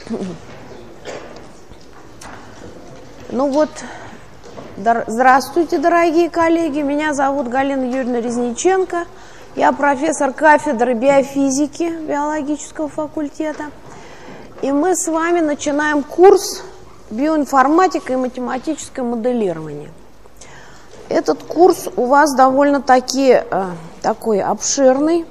Ну вот, здравствуйте, дорогие коллеги. Меня зовут Галина Юрьевна Резниченко. Я профессор кафедры биофизики биологического факультета. И мы с вами начинаем курс биоинформатика и математическое моделирование. Этот курс у вас довольно-таки такой обширный.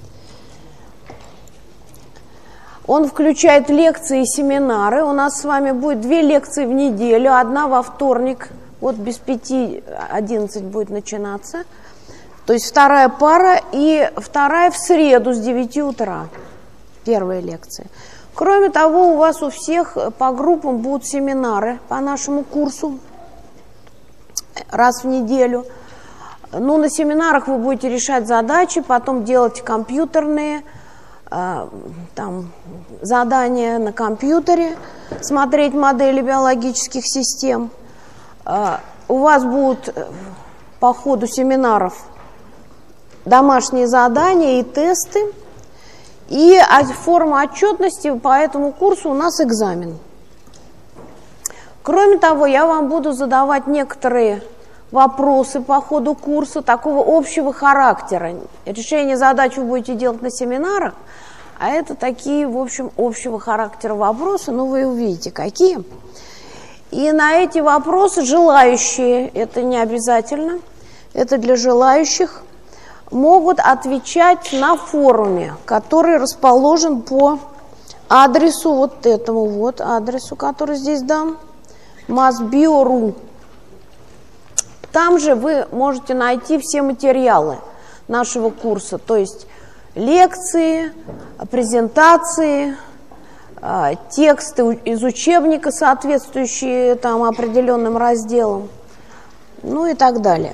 Он включает лекции и семинары. У нас с вами будет 2 лекции в неделю. Одна во вторник, вот без 5:11 будет начинаться. То есть 2 пара, и 2 в среду с 9 утра. Первая лекция. Кроме того, у вас у всех по группам будут семинары по нашему курсу раз в неделю. Ну, на семинарах вы будете решать задачи, потом делать компьютерные там задания на компьютере, смотреть модели биологических систем. У вас будут по ходу семинаров домашние задания и тесты. И форма отчетности по этому курсу у нас экзамен. Кроме того, я вам буду задавать некоторые вопросы по ходу курса такого общего характера. Решение задач вы будете делать на семинарах, а это такие, в общем, общего характера вопросы, но вы увидите, какие. И на эти вопросы желающие, это не обязательно, это для желающих, могут отвечать на форуме, который расположен по адресу, вот этому вот адресу, который здесь дан, massbio.ru. Там же вы можете найти все материалы нашего курса, то есть лекции, презентации, тексты из учебника, соответствующие там определенным разделам, ну и так далее.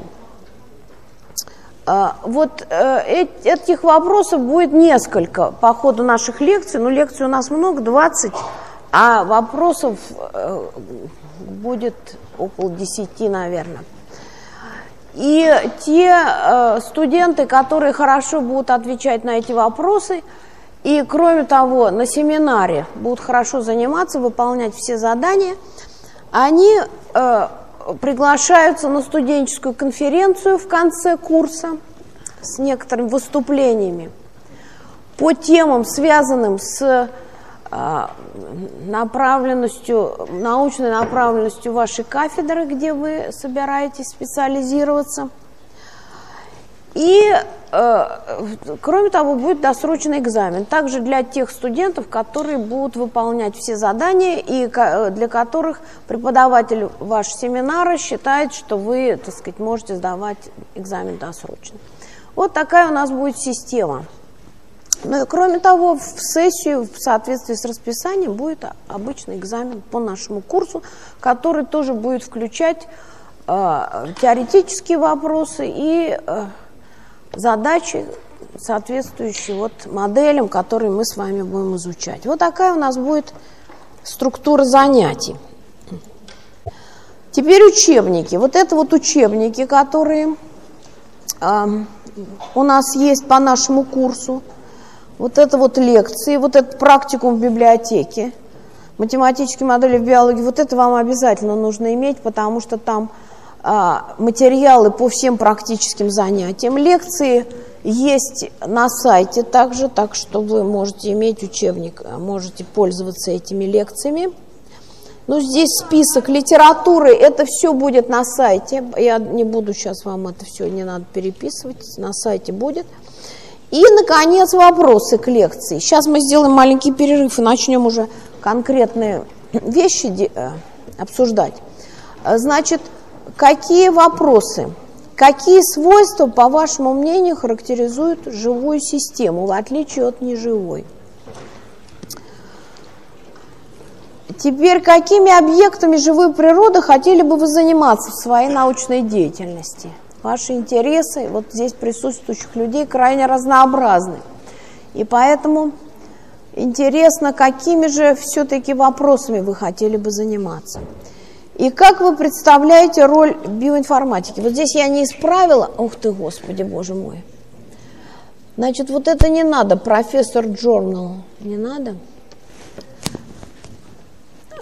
Вот этих вопросов будет несколько по ходу наших лекций. Ну, лекций у нас много, 20, а вопросов будет около 10, наверное. И те студенты, которые хорошо будут отвечать на эти вопросы, и, кроме того, на семинаре будут хорошо заниматься, выполнять все задания, они приглашаются на студенческую конференцию в конце курса с некоторыми выступлениями по темам, связанным с научной направленностью вашей кафедры, где вы собираетесь специализироваться. И, кроме того, будет досрочный экзамен. Также для тех студентов, которые будут выполнять все задания и для которых преподаватель вашего семинара считает, что вы, так сказать, можете сдавать экзамен досрочно. Вот такая у нас будет система. Ну и, кроме того, в сессию в соответствии с расписанием будет обычный экзамен по нашему курсу, который тоже будет включать теоретические вопросы и задачи, соответствующие вот моделям, которые мы с вами будем изучать. Вот такая у нас будет структура занятий. Теперь учебники. Вот это вот учебники, которые у нас есть по нашему курсу. Вот это вот лекции, вот этот практикум в библиотеке, математические модели в биологии, вот это вам обязательно нужно иметь, потому что там материалы по всем практическим занятиям. Лекции есть на сайте также, так что вы можете иметь учебник, можете пользоваться этими лекциями. Ну, здесь список литературы, это все будет на сайте. Я не буду сейчас вам это все, не надо переписывать, на сайте будет. И, наконец, вопросы к лекции. Сейчас мы сделаем маленький перерыв и начнем уже конкретные вещи обсуждать. Значит, какие вопросы, какие свойства, по вашему мнению, характеризуют живую систему, в отличие от неживой? Теперь, какими объектами живой природы хотели бы вы заниматься в своей научной деятельности? Ваши интересы вот здесь присутствующих людей крайне разнообразны. И поэтому интересно, какими же все-таки вопросами вы хотели бы заниматься. И как вы представляете роль биоинформатики? Вот здесь я не исправила. Ух ты, Господи, Боже мой. Значит, вот это не надо, профессор Journal. Не надо?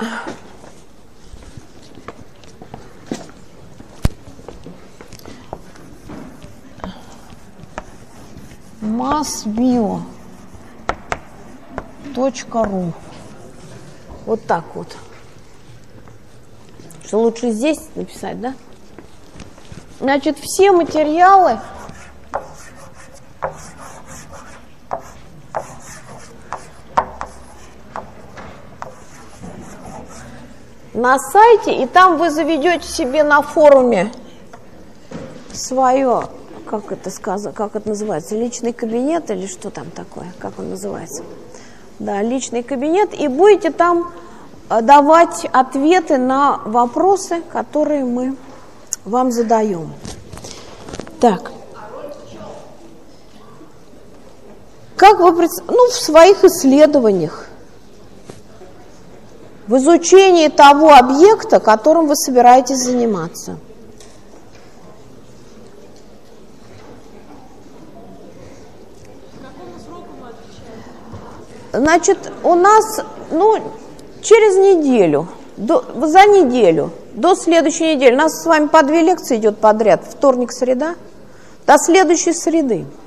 massbio.ru. Вот так вот. Что лучше здесь написать, да? Значит, все материалы на сайте, и там вы заведете себе на форуме свое, как это называется, личный кабинет или что там такое, как он называется? Да, личный кабинет, и будете там давать ответы на вопросы, которые мы вам задаем. Так. Как вы в своих исследованиях, в изучении того объекта, которым вы собираетесь заниматься. Значит, у нас, через неделю, за неделю, до следующей недели, у нас с вами по 2 лекции идет подряд, вторник, среда, до следующей среды.